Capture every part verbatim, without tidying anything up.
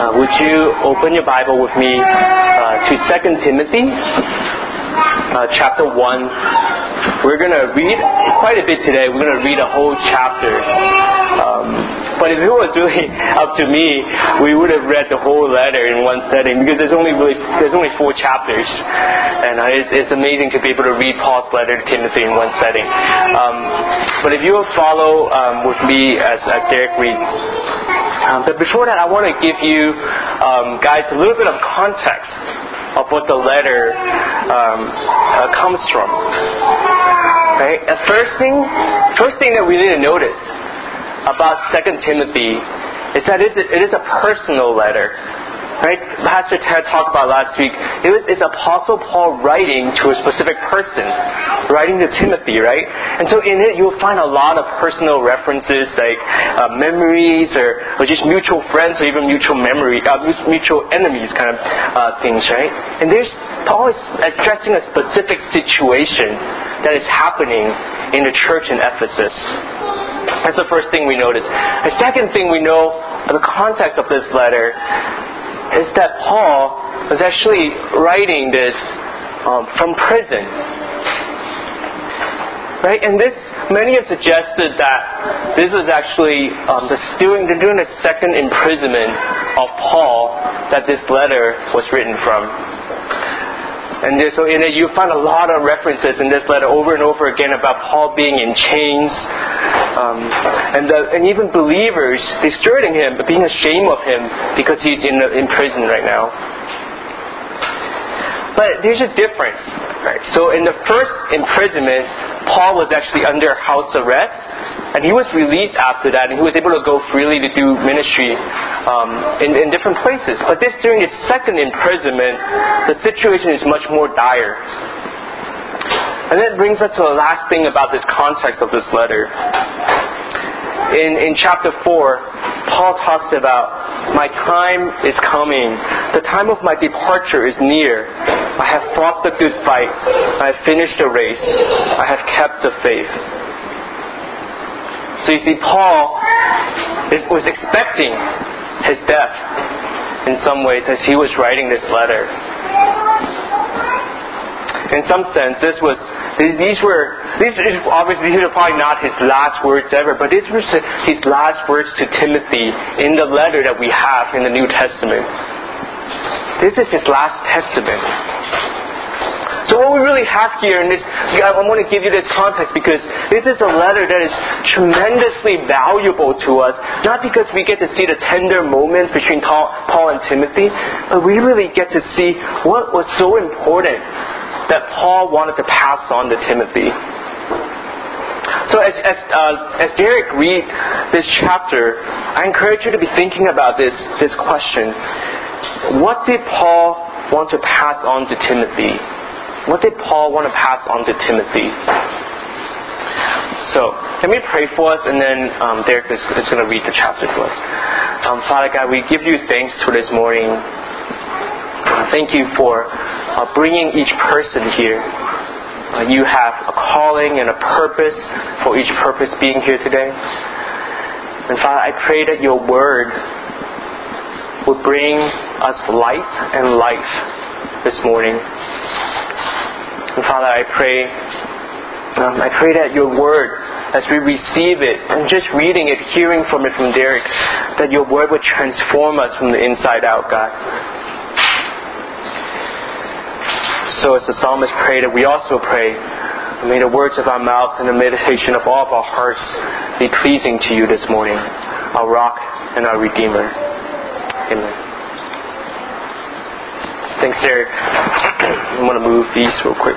Uh, would you open your Bible with me uh, to Second Timothy uh, chapter one. We're going to read quite a bit today. We're going to read a whole chapter. Um, but if it was really up to me, we would have read the whole letter in one setting, because there's only really there's only four chapters, and uh, it's, it's amazing to be able to read Paul's letter to Timothy in one setting. Um, but if you will follow um, with me as, as Derek reads. Um, but before that, I want to give you um, guys a little bit of context of what the letter um, uh, comes from. Right? The first thing, first thing that we need to notice about Second Timothy is that it is, it is a personal letter. Right? Pastor Ted talked about last week. It was it's Apostle Paul writing to a specific person, writing to Timothy, right? And so in it you'll find a lot of personal references, like uh, memories, or, or just mutual friends, or even mutual memory, uh, mutual enemies, kind of uh, things, right? And there's Paul is addressing a specific situation that is happening in the church in Ephesus. That's the first thing we notice. The second thing we know, the context of this letter, is that Paul was actually writing this um, from prison. Right? And this, many have suggested that this was actually um, the, during, during the second imprisonment of Paul that this letter was written from. And there, so in it you find a lot of references in this letter over and over again about Paul being in chains, um, and the, and even believers deserting him, being ashamed of him because he's in in prison right now. But there's a difference, right? So in the first imprisonment, Paul was actually under house arrest, and he was released after that, and he was able to go freely to do ministry um, in, in different places. But this during his second imprisonment, the situation is much more dire. And that brings us to the last thing about this context of this letter. In, in chapter four, Paul talks about, my time is coming. The time of my departure is near. I have fought the good fight. I have finished the race. I have kept the faith. So you see, Paul was expecting his death in some ways as he was writing this letter. In some sense, this was these were these obviously these are probably not his last words ever, but these were his last words to Timothy in the letter that we have in the New Testament. This is his last testament. So what we really have here, and this, I want to give you this context because this is a letter that is tremendously valuable to us, not because we get to see the tender moments between Paul and Timothy, but we really get to see what was so important that Paul wanted to pass on to Timothy. So as as, uh, as Derek read this chapter, I encourage you to be thinking about this this question. What did Paul want to pass on to Timothy? What did Paul want to pass on to Timothy? So, let me pray for us, and then um, Derek is, is going to read the chapter to us. Um, Father God, we give you thanks for this morning. Uh, thank you for uh, bringing each person here. Uh, you have a calling and a purpose for each purpose being here today. And Father, I pray that your word will bring us light and life this morning. And Father, I pray, um, I pray that your word, as we receive it, and just reading it, hearing from it from Derek, that your word would transform us from the inside out, God. So as the psalmist prayed, we also pray, may the words of our mouths and the meditation of all of our hearts be pleasing to you this morning, our rock and our Redeemer. Amen. Thanks, Derek. I'm going to move these real quick.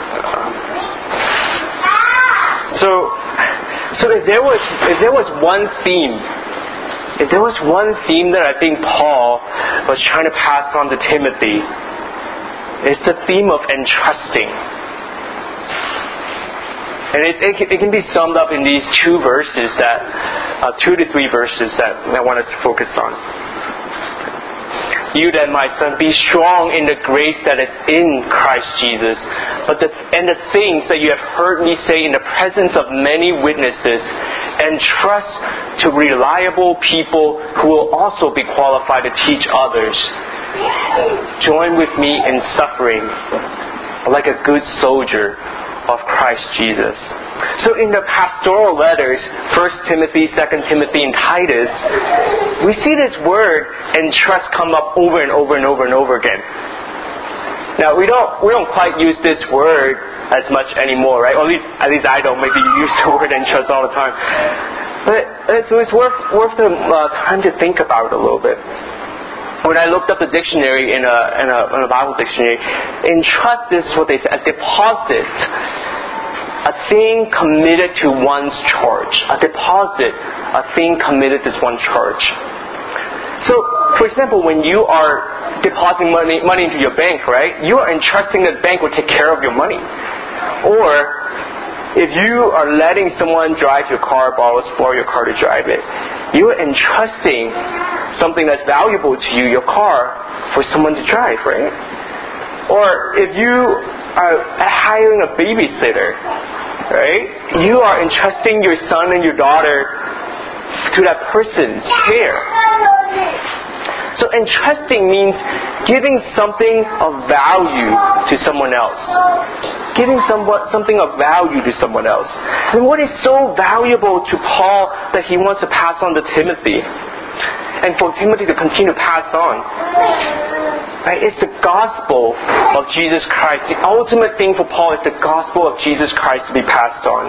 So, so if there was if there was one theme, if there was one theme that I think Paul was trying to pass on to Timothy, it's the theme of entrusting. And it, it, it can be summed up in these two verses that, uh, two to three verses that I want us to focus on. You then, my son, be strong in the grace that is in Christ Jesus. But the, and the things that you have heard me say in the presence of many witnesses, entrust to reliable people who will also be qualified to teach others. Join with me in suffering like a good soldier of Christ Jesus. So in the pastoral letters, First Timothy, Second Timothy, and Titus, we see this word entrust come up over and over and over and over again. Now we don't we don't quite use this word as much anymore, right? Or at least at least I don't. Maybe you use the word entrust all the time. But so it's worth worth the uh, time to think about it a little bit. When I looked up the dictionary in a, in a, in a Bible dictionary, entrust is what they say, a deposit, a thing committed to one's charge. A deposit, a thing committed to one's charge. So, for example, when you are depositing money, money into your bank, right, you are entrusting that the bank will take care of your money. Or, if you are letting someone drive your car, borrow your car to drive it, you are entrusting something that's valuable to you, your car, for someone to drive, right? Or if you are hiring a babysitter, right, you are entrusting your son and your daughter to that person's care. So entrusting means giving something of value to someone else. Giving somewhat, something of value to someone else. And what is so valuable to Paul that he wants to pass on to Timothy? And for Timothy to continue to pass on. Right? It's the gospel of Jesus Christ. The ultimate thing for Paul is the gospel of Jesus Christ to be passed on.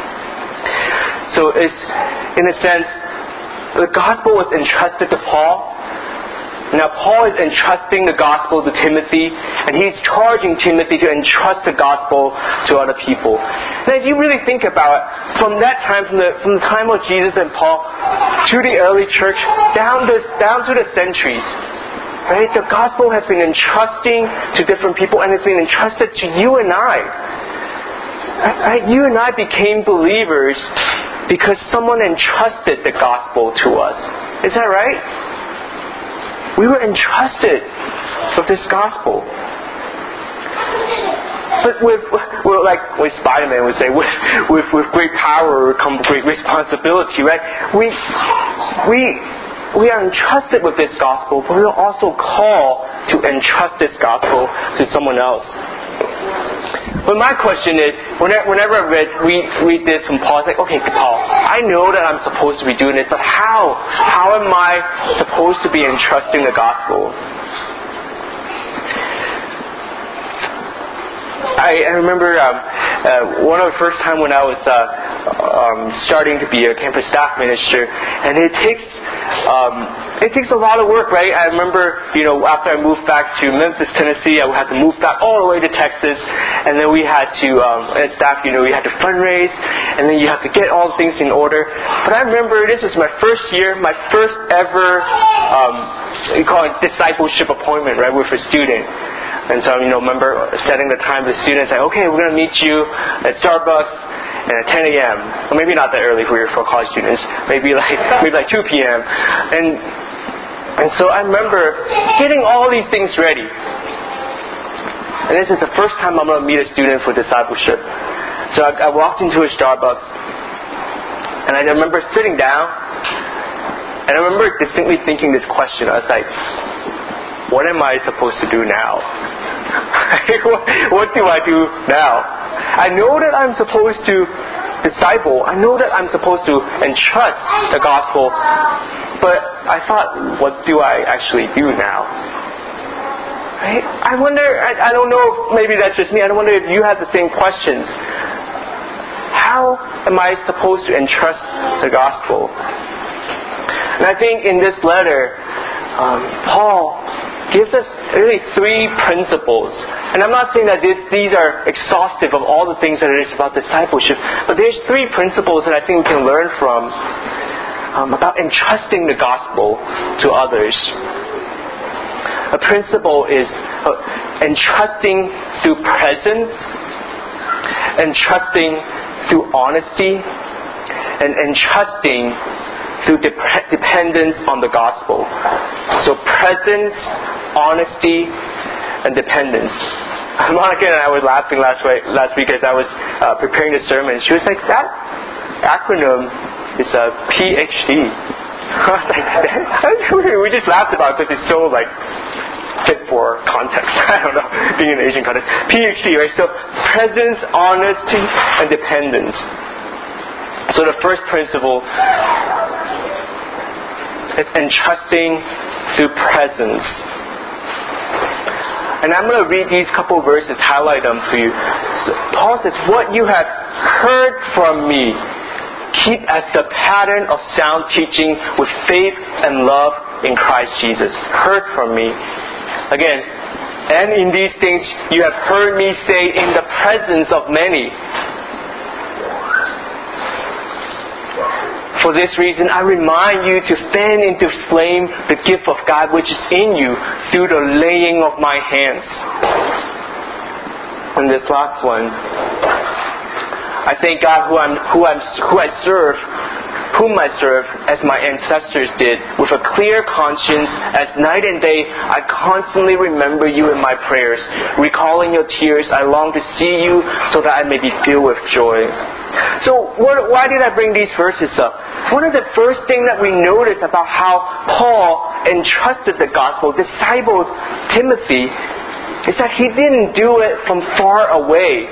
So it's, in a sense, the gospel was entrusted to Paul. Now Paul is entrusting the gospel to Timothy, and he's charging Timothy to entrust the gospel to other people. And if you really think about it, from that time, from the from the time of Jesus and Paul to the early church, down the down to the centuries, right? The gospel has been entrusting to different people, and it's been entrusted to you and I. Right? You and I became believers because someone entrusted the gospel to us. Is that right? We were entrusted with this gospel. But with, well, like with Spider-Man would say, with, with with great power comes great responsibility, right? We we we are entrusted with this gospel, but we are also called to entrust this gospel to someone else. But my question is, whenever I read, read, read this from Paul, it's like, okay, Paul, I know that I'm supposed to be doing this, but how? How am I supposed to be entrusting the gospel? I, I remember um, uh, one of the first time when I was uh, um, starting to be a campus staff minister, and it takes um, it takes a lot of work, right? I remember, you know, after I moved back to Memphis, Tennessee, I had to move back all the way to Texas, and then we had to, um, as staff, you know, we had to fundraise, and then you have to get all the things in order. But I remember this was my first year, my first ever, um, you call it discipleship appointment, right, with a student. And so, you know, remember setting the time with the students, like, okay, we're going to meet you at Starbucks at ten a.m. Or maybe not that early for your for college students. Maybe like maybe like two p.m. And and so I remember getting all these things ready. And this is the first time I'm going to meet a student for discipleship. So I, I walked into a Starbucks, and I remember sitting down, and I remember distinctly thinking this question. I was like, what am I supposed to do now? what, what do I do now? I know that I'm supposed to disciple. I know that I'm supposed to entrust the gospel. But I thought, what do I actually do now? Right? I wonder, I, I don't know if maybe that's just me. I wonder if you have the same questions. How am I supposed to entrust the gospel? And I think in this letter, um, Paul gives us really three principles. And I'm not saying that this, these are exhaustive of all the things that it is about discipleship, but there's three principles that I think we can learn from um, about entrusting the gospel to others. A principle is uh, entrusting through presence, entrusting through honesty, and entrusting through dep- dependence on the gospel. So presence, honesty, and dependence. Monica and I were laughing last week, last week as I was uh, preparing the sermon. She was like, that acronym is a P H D. We just laughed about it because it's so like fit for context. I don't know, being in Asian context. P H D, right? So presence, honesty, and dependence. So the first principle is entrusting through presence. And I'm going to read these couple verses, highlight them for you. So Paul says, what you have heard from me, keep as the pattern of sound teaching with faith and love in Christ Jesus. Heard from me. Again, and in these things you have heard me say in the presence of many. For this reason, I remind you to fan into flame the gift of God which is in you through the laying of my hands. And this last one, I thank God who I'm, who I'm, who I serve, whom I serve, as my ancestors did, with a clear conscience, as night and day I constantly remember you in my prayers. Recalling your tears, I long to see you so that I may be filled with joy. So what, why did I bring these verses up? One of the first things that we notice about how Paul entrusted the gospel, discipled Timothy, is that he didn't do it from far away.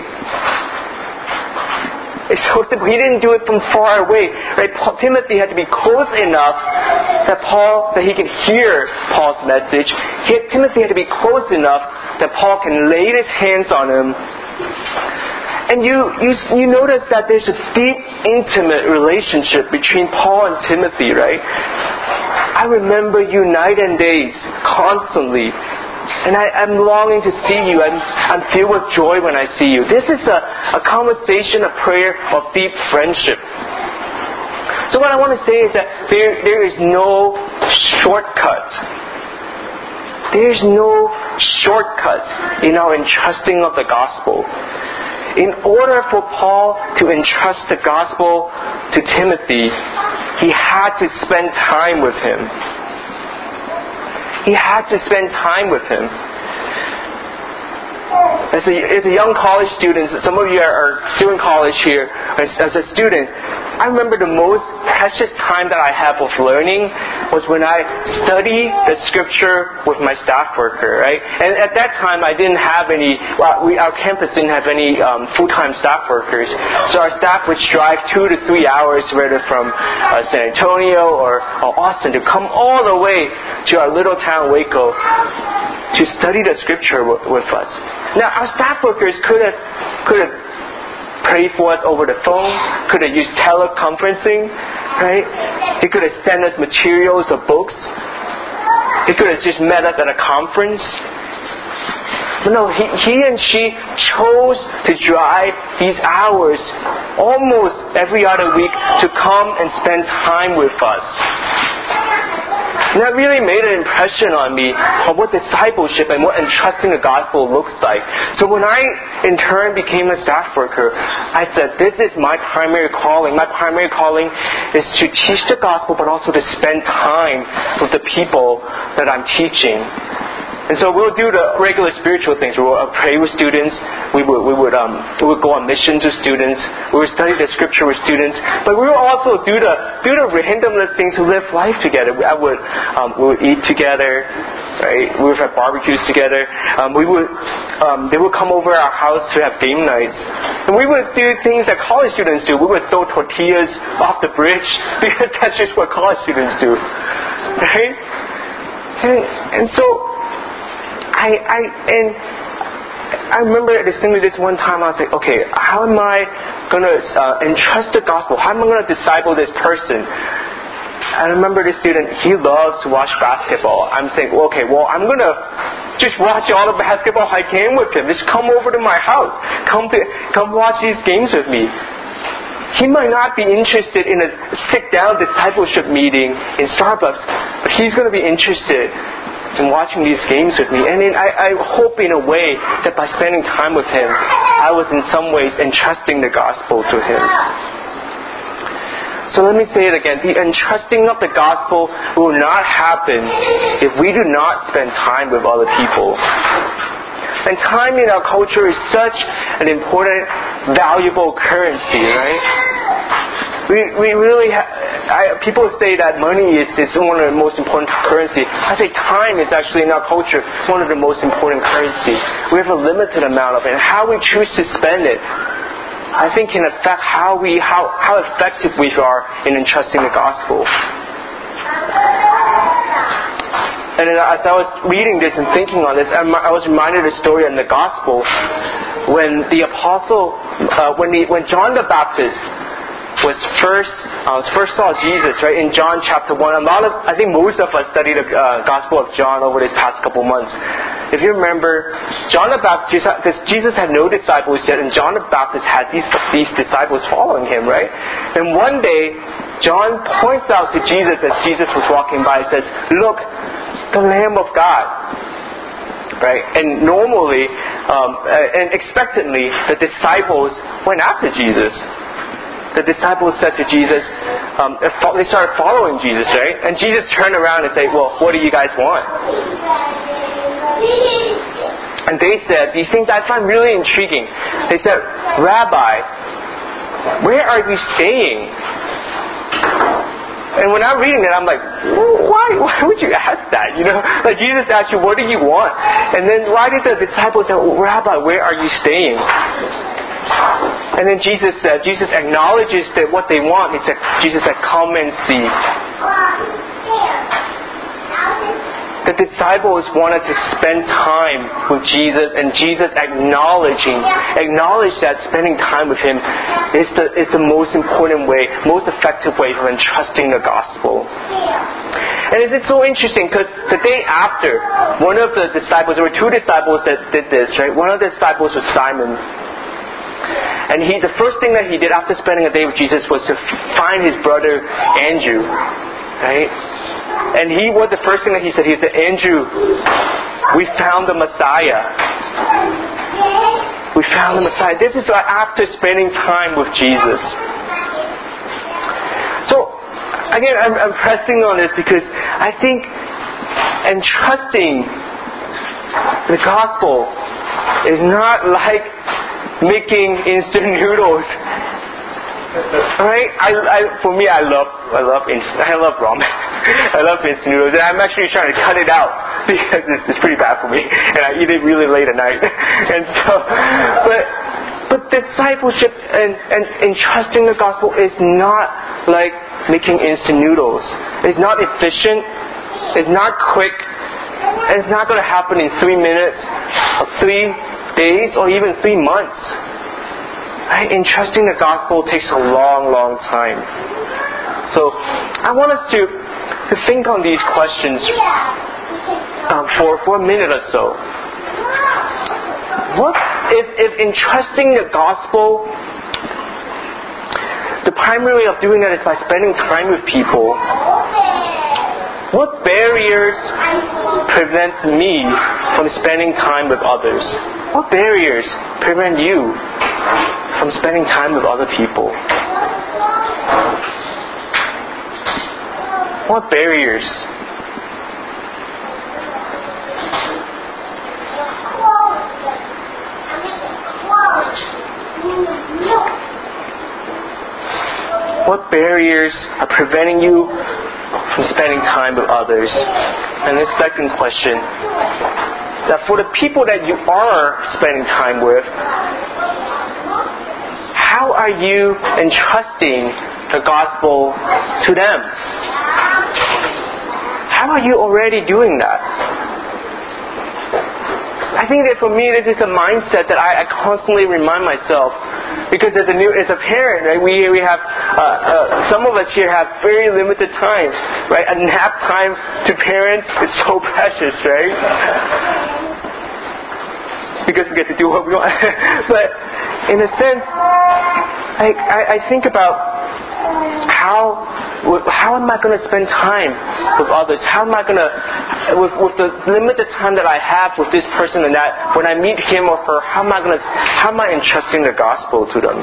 It's so simple. He didn't do it from far away. Right? Paul, Timothy had to be close enough that Paul that he could hear Paul's message. He, Timothy had to be close enough that Paul can lay his hands on him. And you, you you notice that there's a deep, intimate relationship between Paul and Timothy, right? I remember you night and days, constantly. And I, I'm longing to see you. I'm, I'm filled with joy when I see you. This is a, a conversation, a prayer of deep friendship. So what I want to say is that there there is no shortcut. There is no shortcut in our entrusting of the gospel. In order for Paul to entrust the gospel to Timothy, he had to spend time with him. He had to spend time with him. As a, as a young college student, some of you are, are still in college here. As, as a student, I remember the most precious time that I have of learning was when I studied the scripture with my staff worker, right? And at that time, I didn't have any, well, we, our campus didn't have any um, full-time staff workers. So our staff would drive two to three hours, whether from uh, San Antonio or, or Austin, to come all the way to our little town, Waco, to study the scripture with, with us. Now, our staff workers could have could have prayed for us over the phone, could have used teleconferencing, right? They could have sent us materials or books. They could have just met us at a conference. But no, he, he and she chose to drive these hours almost every other week to come and spend time with us. And that really made an impression on me of what discipleship and what entrusting the gospel looks like. So when I, in turn, became a staff worker, I said, this is my primary calling. My primary calling is to teach the gospel, but also to spend time with the people that I'm teaching. And so we'll do the regular spiritual things. We'll uh, pray with students. We would we would um we would go on missions with students. We would study the scripture with students. But we would also do the do the randomless things to live life together. I would um, we would eat together, right? We would have barbecues together. Um, we would um, they would come over our house to have game nights, and we would do things that college students do. We would throw tortillas off the bridge because that's just what college students do, right? And and so. I, I and I remember distinctly this one time I was like, okay, how am I going to uh, entrust the gospel? How am I going to disciple this person? I remember this student, he loves to watch basketball. I'm saying, well, okay, well, I'm going to just watch all the basketball I can with him. Just come over to my house. Come to, come watch these games with me. He might not be interested in a sit-down discipleship meeting in Starbucks, but he's going to be interested in watching these games with me. And in, I, I hope in a way that by spending time with him, I was in some ways entrusting the gospel to him. So let me say it again. The entrusting of the gospel will not happen if we do not spend time with other people. And time in our culture is such an important, valuable currency, right? we we really ha- I, people say that money is, is one of the most important currency. I say time is actually in our culture one of the most important currency. We have a limited amount of it. And how we choose to spend it, I think, can affect how we how how effective we are in entrusting the gospel. And then as I was reading this and thinking on this, I was reminded of the story in the gospel when the apostle, uh, when the, when John the Baptist was first uh, first saw Jesus, right, in John chapter one. A lot of, I think most of us studied the uh, Gospel of John over these past couple months. If you remember, John the Baptist, because Jesus had no disciples yet, and John the Baptist had these these disciples following him, right? And one day, John points out to Jesus as Jesus was walking by and says, "Look, the Lamb of God." Right? And normally, um, and expectantly, the disciples went after Jesus. The disciples said to Jesus, um, they started following Jesus, right? And Jesus turned around and said, "Well, what do you guys want?" And they said these things I find really intriguing. They said, "Rabbi, where are you staying?" And when I'm reading it, I'm like, why? Why would you ask that? You know, like Jesus asked you, "What do you want?" And then why did the disciples say, "Rabbi, where are you staying?" And then Jesus said, Jesus acknowledges that what they want. He said, Jesus said, "Come and see." The disciples wanted to spend time with Jesus, and Jesus acknowledging, acknowledged that spending time with Him is the is the most important way, most effective way for entrusting the gospel. And it's so interesting because the day after, one of the disciples, there were two disciples that did this, right? One of the disciples was Simon. And he, the first thing that he did after spending a day with Jesus was to find his brother Andrew, right? And he, what the first thing that he said, he said, "Andrew, we found the Messiah. We found the Messiah." This is after spending time with Jesus. So, again, I'm, I'm pressing on this because I think entrusting the gospel is not like making instant noodles. Right? I, I, for me, I love, I love, instant, I love ramen. I love instant noodles, and I'm actually trying to cut it out because it's, it's pretty bad for me, and I eat it really late at night. And so, but, but discipleship and, and entrusting the gospel is not like making instant noodles. It's not efficient. It's not quick. It's not going to happen in three minutes, or three days, or even three months. Right? Entrusting the gospel takes a long, long time. So I want us to, to think on these questions um, for, for a minute or so. What if, if entrusting the gospel, the primary way of doing that is by spending time with people, what barriers prevent me from spending time with others? What barriers prevent you from spending time with other people? What barriers? What barriers are preventing you from spending time with others? And the second question, that for the people that you are spending time with, how are you entrusting the gospel to them? How are you already doing that? I think that for me, this is a mindset that I, I constantly remind myself, because as a new, as a parent, right, we we have uh, uh, some of us here have very limited time, right? A nap time to parents is so precious, right? Because we get to do what we want. But in a sense, I, I, I think about how how am I going to spend time with others? How am I going to, with, with the limited time that I have with this person and that, when I meet him or her, how am I going to, how am I entrusting the gospel to them?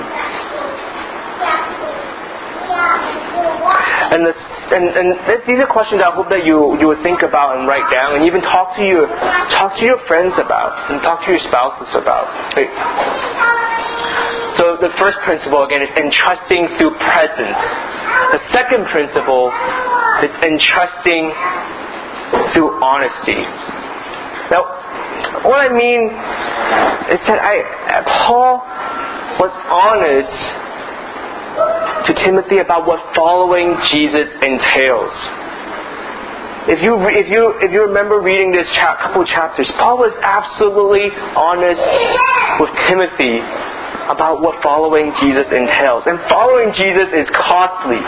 And, this, and, and these are questions I hope that you you would think about and write down, and even talk to your talk to your friends about, and talk to your spouses about. Right? So the first principle, again, is entrusting through presence. The second principle is entrusting through honesty. Now, what I mean is that I, Paul was honest to Timothy about what following Jesus entails. If you if you if you remember reading this cha- couple chapters, Paul was absolutely honest with Timothy about what following Jesus entails, and following Jesus is costly.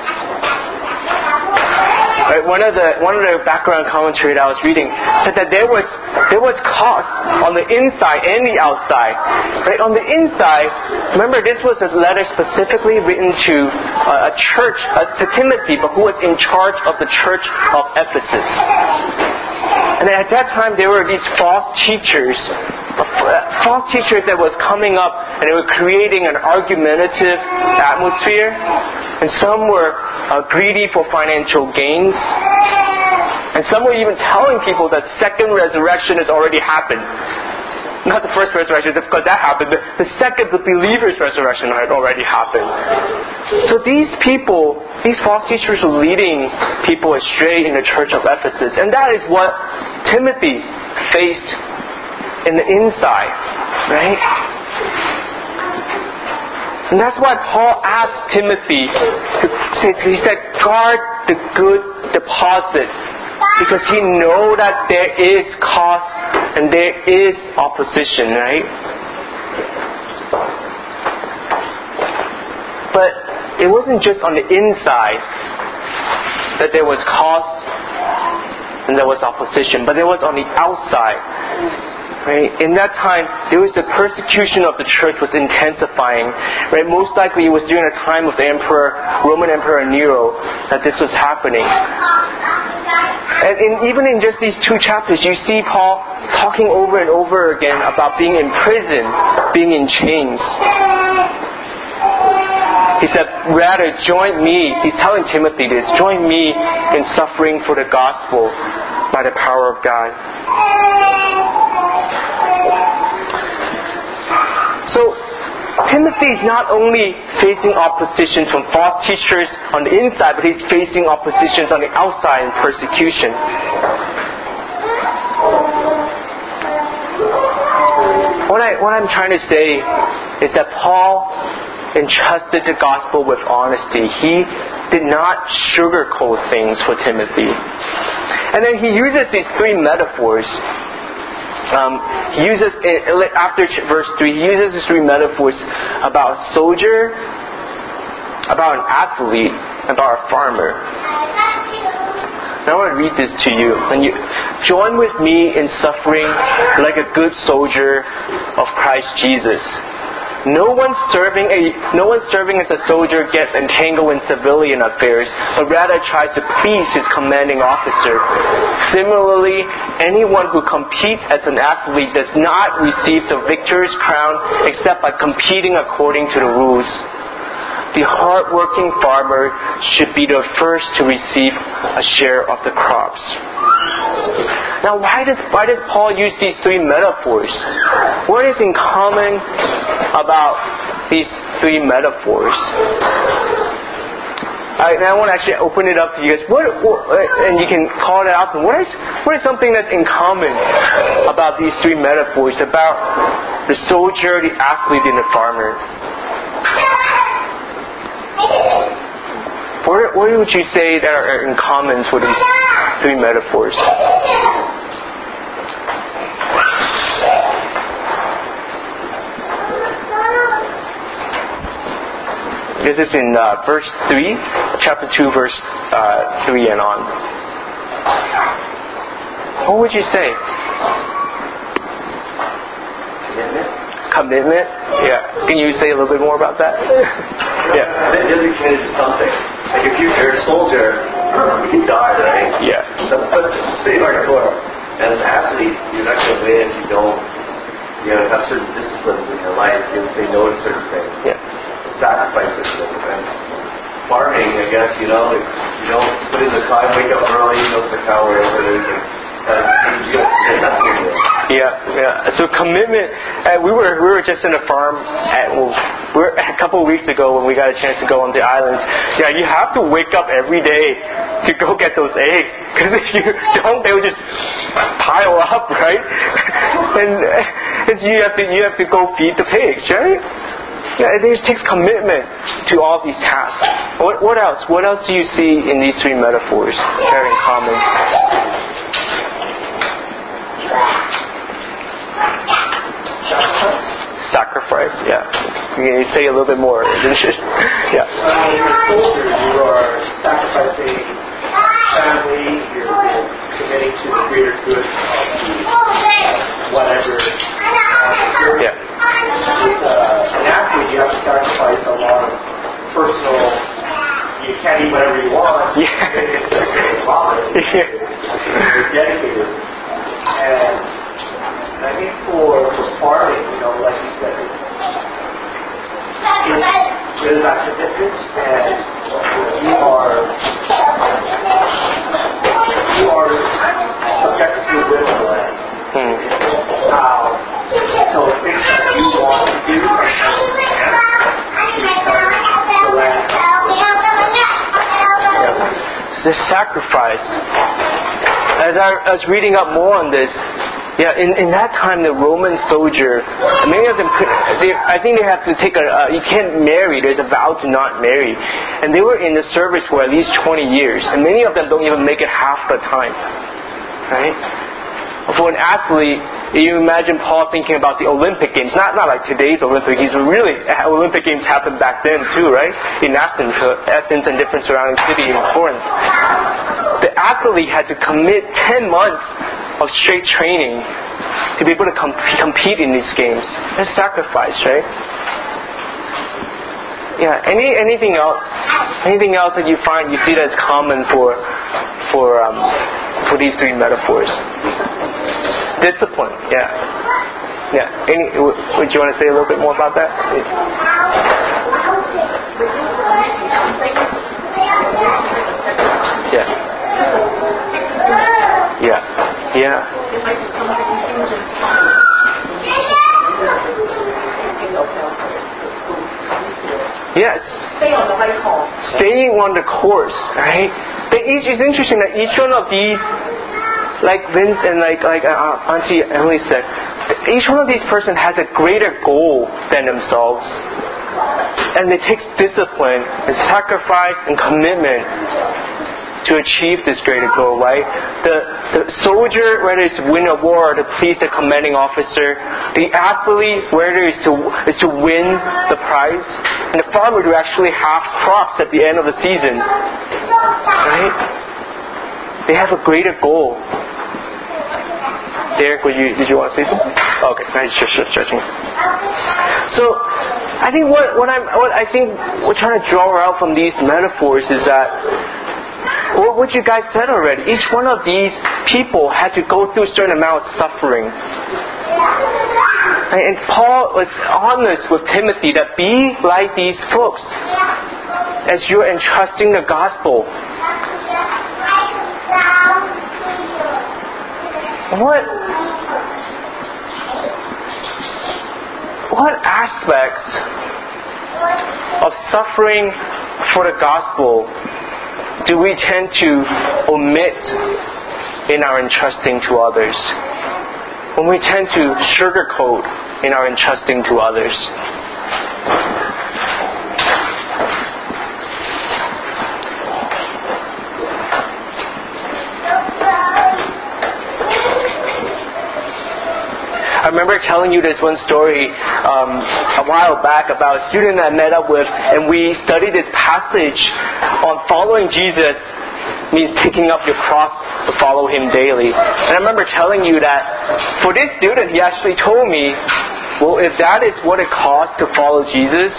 Right, one of the one of the background commentary that I was reading said that there was there was cost on the inside and the outside. Right, on the inside, remember this was a letter specifically written to uh, a church, uh, to Timothy, but who was in charge of the church of Ephesus. And at that time, there were these false teachers, false teachers that was coming up, and they were creating an argumentative atmosphere. And some were uh, greedy for financial gains. And some were even telling people that second resurrection has already happened. Not the first resurrection, because that happened. The, the second, the believer's resurrection had already happened. So these people, these false teachers were leading people astray in the church of Ephesus. And that is what Timothy faced in the inside. Right? And that's why Paul asked Timothy, to, he said, guard the good deposit. Because he know that there is cost and there is opposition, right? But it wasn't just on the inside that there was cost and there was opposition, but there was on the outside. Right? In that time, there was the persecution of the church was intensifying. Right? Most likely, it was during the time of the emperor, Roman Emperor Nero, that this was happening. And in, even in just these two chapters, you see Paul talking over and over again about being in prison, being in chains. He said, rather, join me. He's telling Timothy this. Join me in suffering for the gospel by the power of God. So, Timothy is not only facing opposition from false teachers on the inside, but he's facing oppositions on the outside and persecution. What, I, what I'm trying to say is that Paul entrusted the gospel with honesty. He did not sugarcoat things for Timothy. And then he uses these three metaphors. Um, he uses, after verse three, he uses these three metaphors about a soldier, about an athlete, about a farmer. Now I want to read this to you. And you join with me in suffering like a good soldier of Christ Jesus. No one serving a no one serving as a soldier gets entangled in civilian affairs, but rather tries to please his commanding officer. Similarly, anyone who competes as an athlete does not receive the victor's crown except by competing according to the rules. The hard-working farmer should be the first to receive a share of the crops. Now, why does why does Paul use these three metaphors? What is in common about these three metaphors? Right, now I want to actually open it up to you guys. What, what, and you can call it out. What is what is something that's in common about these three metaphors about the soldier, the athlete, and the farmer? What, what would you say that are in common for these three metaphors? This is in uh, verse three, chapter two, verse uh, three and on. What would you say? Commitment. Commitment? Yeah. Can you say a little bit more about that? Yeah. Dedicated to something. Like if you're a soldier, you can die, right? Yeah. But, but say hardcore. As an athlete, you're not going to win if you don't, you know, have certain disciplines in your life. You have to say no to certain things. Yeah. Sacrifice certain things. And farming, I guess, you know, if you don't put in the time, wake up early, milk the cow, wherever it is, and uh, you got to say nothing to it. Yeah. Yeah, yeah. So commitment. Uh, we were we were just in a farm at well, we were, a couple of weeks ago when we got a chance to go on the islands. Yeah, you have to wake up every day to go get those eggs, because if you don't, they will just pile up, right? and, and you have to you have to go feed the pigs, right? Yeah, it just takes commitment to all these tasks. What what else? What else do you see in these three metaphors that are in common? Sacrifice, yeah. Can you say a little bit more? yeah. Uh, you're a soldier, you are sacrificing family, you're committing to the greater good of the whatever. Uh, Yeah. With, uh, an athlete, you have to sacrifice a lot of personal. You can't eat whatever you want. Yeah. You're dedicated. And I think for, for farming, you know, like you said, it, there's that commitment, and you are you are subjected to the will of the land. Hmm. How so things that you want to do, because the land. The sacrifice. As I was reading up more on this, yeah, in, in that time the Roman soldier, many of them could, they, I think they have to take a, uh, you can't marry, there's a vow to not marry. And they were in the service for at least twenty years, and many of them don't even make it half the time. Right? For an athlete, you imagine Paul thinking about the Olympic Games, not not like today's Olympic Games, but really Olympic Games happened back then too, right? In Athens, Athens and different surrounding cities in Corinth. The athlete had to commit ten months of straight training to be able to com- compete in these games. That's sacrifice, right? Yeah. Any anything else? Anything else that you find you see that's common for for um, for these three metaphors? Discipline. Yeah. Yeah. Any? Would you want to say a little bit more about that? Yeah. Yeah. Yeah. Yes. Stay on the right course. Staying on the course, right? But each is interesting that each one of these, like Vince and like like uh, Auntie Emily said, each one of these person has a greater goal than themselves, and it takes discipline and sacrifice and commitment to achieve this greater goal, right? The, the soldier, whether it's to win a war, or to please the commanding officer, the athlete, whether it's to is to win the prize, and the farmer to actually have crops at the end of the season, right? They have a greater goal. Derek, would you, did you want to say something? Okay, I just just stretching. So, I think what what I'm what I think we're trying to draw out from these metaphors is that what you guys said already. Each one of these people had to go through a certain amount of suffering. And Paul was honest with Timothy that be like these folks as you're entrusting the gospel. What what aspects of suffering for the gospel do we tend to omit in our entrusting to others? When we tend to sugarcoat in our entrusting to others? I remember telling you this one story um, a while back about a student I met up with, and we studied this passage on following Jesus means taking up your cross to follow Him daily. And I remember telling you that for this student, he actually told me, well, if that is what it costs to follow Jesus,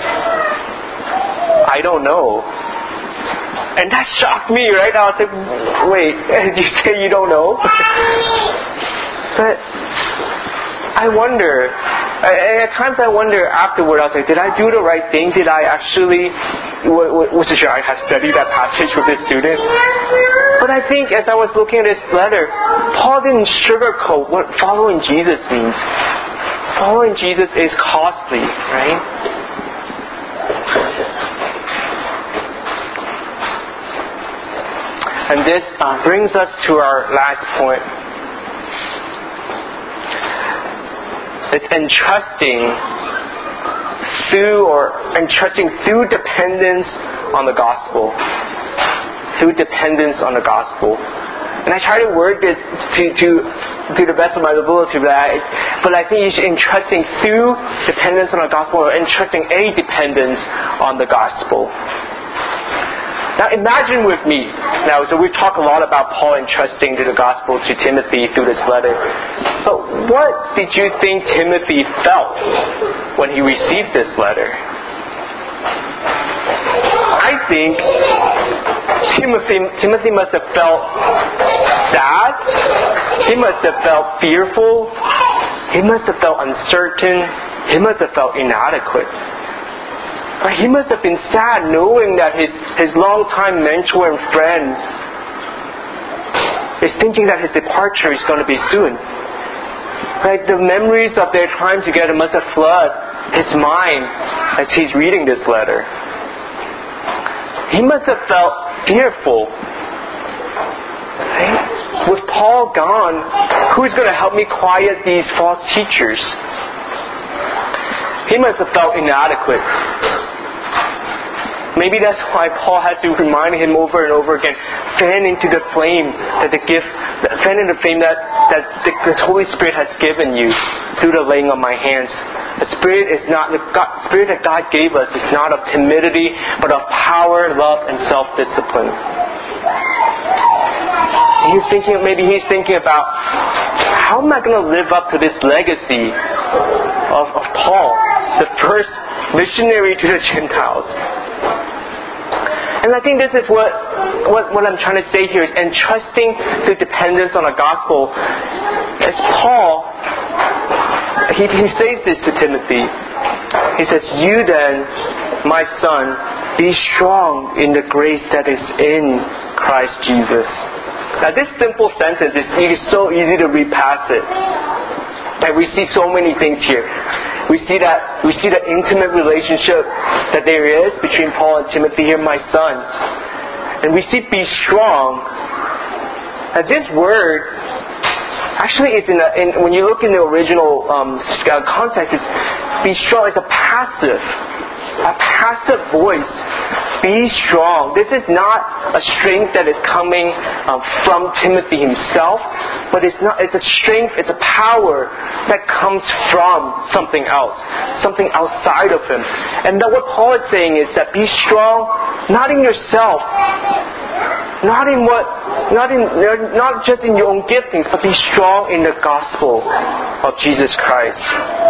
I don't know. And that shocked me, right? I was like, wait, did you say you don't know? But I wonder, and at times I wonder afterward, I was like, did I do the right thing? Did I actually which is I have studied that passage with this student. But I think as I was looking at this letter, Paul didn't sugarcoat what following Jesus means. Following Jesus is costly, right? And this uh, brings us to our last point. It's entrusting through or entrusting through dependence on the gospel. Through dependence on the gospel. And I try to word this to, to, to the best of my ability, but I, but I think you should entrusting through dependence on the gospel or entrusting a dependence on the gospel. Now imagine with me, now so we've talked a lot about Paul entrusting to the gospel to Timothy through this letter. But what did you think Timothy felt when he received this letter? I think Timothy, Timothy must have felt sad. He must have felt fearful. He must have felt uncertain. He must have felt inadequate. He must have been sad knowing that his, his longtime mentor and friend is thinking that his departure is going to be soon. Right? The memories of their time together must have flooded his mind as he's reading this letter. He must have felt fearful. Right? With Paul gone, who's going to help me quiet these false teachers? He must have felt inadequate. Maybe that's why Paul had to remind him over and over again, fan into the flame that the gift, fan into the flame that, that the, the Holy Spirit has given you through the laying of my hands. The Spirit is not the God, Spirit that God gave us is not of timidity, but of power, love, and self-discipline. He's thinking, maybe he's thinking about, how am I going to live up to this legacy of, of Paul, the first missionary to the Gentiles? And I think this is what, what, what I'm trying to say here is entrusting the dependence on the gospel. As Paul, he, he says this to Timothy. He says, "You then, my son, be strong in the grace that is in Christ Jesus." Now this simple sentence is, it is so easy to read past it. And we see so many things here. We see that we see the intimate relationship that there is between Paul and Timothy here, my son. And we see be strong. Now this word actually is in, a, in when you look in the original um, context, it's be strong. It's a passive, a passive voice. Be strong. This is not a strength that is coming um, from Timothy himself, but it's not. It's a strength. It's a power that comes from something else, something outside of him. And that what Paul is saying is that be strong, not in yourself, not in what, not in, not just in your own giftings, but be strong in the gospel of Jesus Christ.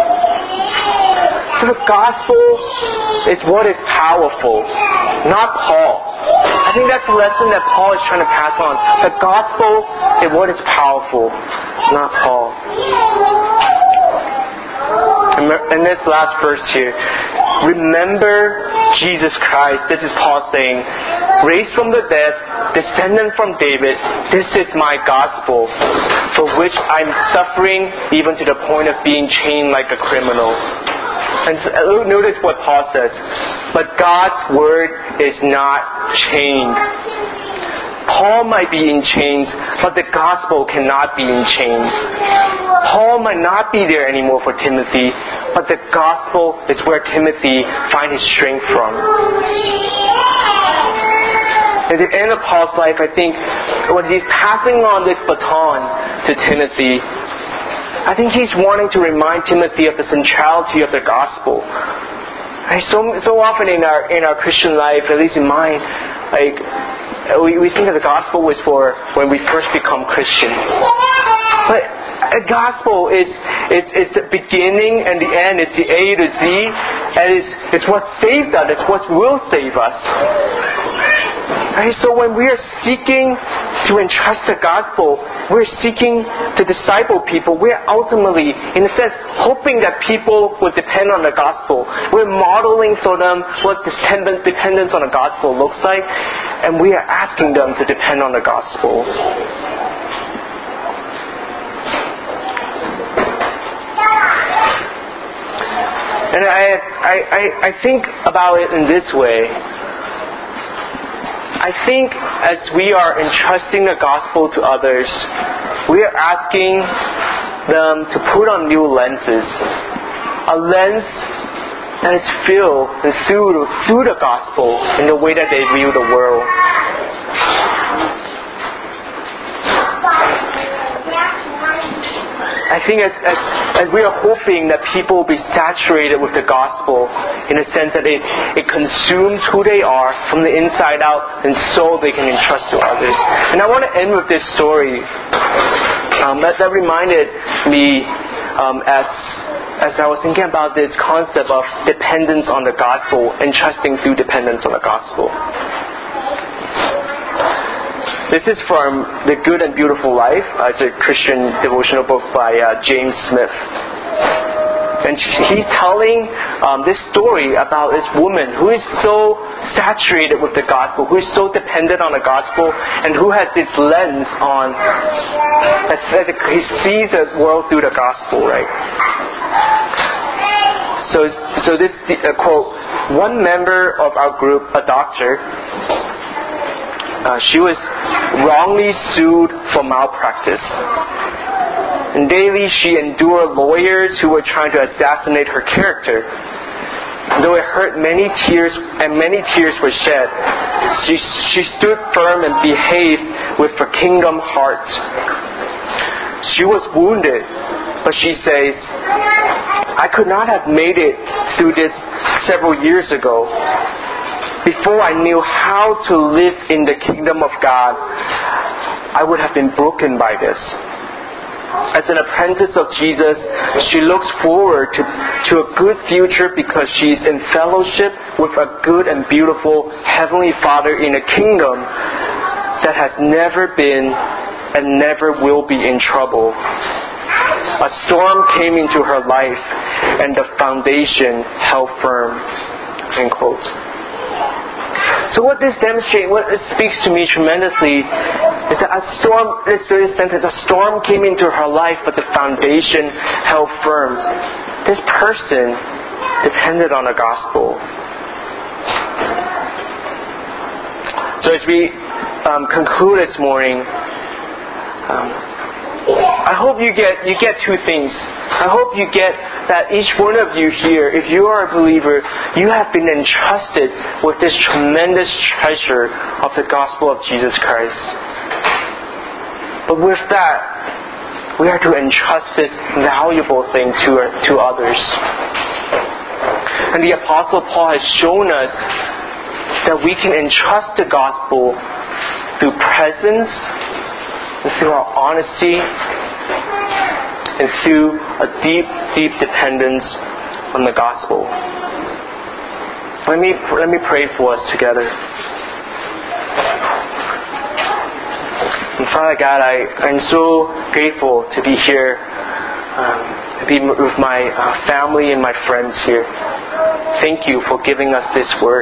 So the gospel is what is powerful, not Paul. I think that's the lesson that Paul is trying to pass on. The gospel is what is powerful, not Paul. And this last verse here, remember Jesus Christ. This is Paul saying, raised from the dead, descendant from David, this is my gospel, for which I'm suffering even to the point of being chained like a criminal. And notice what Paul says. But God's word is not chained. Paul might be in chains, but the gospel cannot be in chains. Paul might not be there anymore for Timothy, but the gospel is where Timothy finds his strength from. At the end of Paul's life, I think, when he's passing on this baton to Timothy, I think he's wanting to remind Timothy of the centrality of the gospel. Right? So so often in our in our Christian life, at least in mine, like we, we think that the gospel was for when we first become Christian. But the gospel is it's it's the beginning and the end. It's the A to Z, and it's it's what saved us. It's what will save us. Right? So when we are seeking to entrust the gospel, we're seeking to disciple people. We're ultimately, in a sense, hoping that people will depend on the gospel. We're modeling for them what dependence on the gospel looks like, and we are asking them to depend on the gospel. And I, I, I, I think about it in this way. I think as we are entrusting the gospel to others, we are asking them to put on new lenses. A lens that is filled through, through the gospel in the way that they view the world. I think as, as, as we are hoping that people will be saturated with the gospel in a sense that it, it consumes who they are from the inside out, and so they can entrust to others. And I want to end with this story um, that, that reminded me um, as as I was thinking about this concept of dependence on the gospel, entrusting through dependence on the gospel. This is from The Good and Beautiful Life. Uh, it's a Christian devotional book by uh, James Smith. And he's telling um, this story about this woman who is so saturated with the gospel, who is so dependent on the gospel, and who has this lens on, that says he sees the world through the gospel, right? So, so this uh, quote, one member of our group, a doctor, Uh, she was wrongly sued for malpractice. And daily she endured lawyers who were trying to assassinate her character. Though it hurt, many tears and many tears were shed, she, she stood firm and behaved with a kingdom heart. She was wounded, but she says, I could not have made it through this several years ago. Before I knew how to live in the kingdom of God, I would have been broken by this. As an apprentice of Jesus, she looks forward to, to a good future because she's in fellowship with a good and beautiful Heavenly Father in a kingdom that has never been and never will be in trouble. A storm came into her life and the foundation held firm. End quote. So what this demonstrates, what it speaks to me tremendously, is that a storm, this very sentence, a storm came into her life, but the foundation held firm. This person depended on the gospel. So as we um, conclude this morning, um, I hope you get you get two things. I hope you get that each one of you here, if you are a believer, you have been entrusted with this tremendous treasure of the gospel of Jesus Christ. But with that, we are to entrust this valuable thing to, to others. And the Apostle Paul has shown us that we can entrust the gospel through presence, and through our honesty, and through a deep, deep dependence on the gospel. Let me let me pray for us together. And Father God, I, I'm so grateful to be here, um, to be with my uh, family and my friends here. Thank you for giving us this word.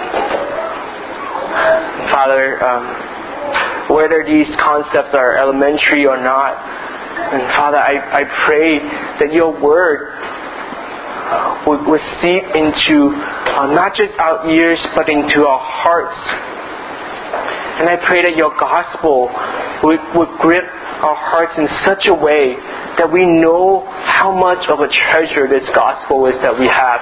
Father, um, whether these concepts are elementary or not, and Father, I, I pray that your word would, would seep into uh, not just our ears, but into our hearts. And I pray that your gospel would, would grip our hearts in such a way that we know how much of a treasure this gospel is that we have.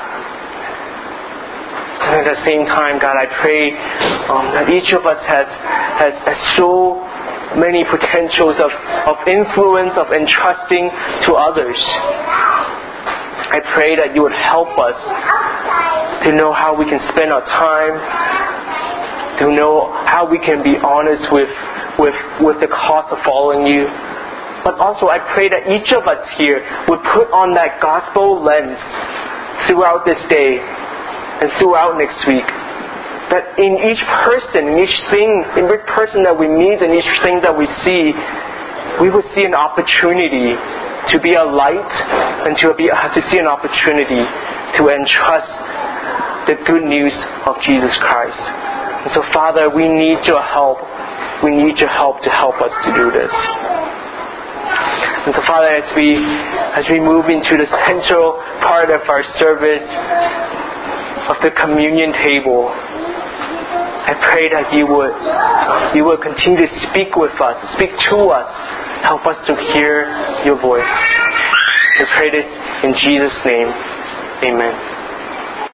And at the same time, God, I pray um, that each of us has, has, has so many potentials of, of influence, of entrusting to others. I pray that you would help us to know how we can spend our time, to know how we can be honest with, with, with the cost of following you. But also I pray that each of us here would put on that gospel lens throughout this day and throughout next week. that in each person, in each thing, in each person that we meet, in each thing that we see, we would see an opportunity to be a light and to be to see an opportunity to entrust the good news of Jesus Christ. And so, Father, we need your help. We need your help to help us to do this. And so, Father, as we as we move into the central part of our service of the communion table, I pray that you would you would continue to speak with us, speak to us, help us to hear your voice. We pray this in Jesus' name. Amen.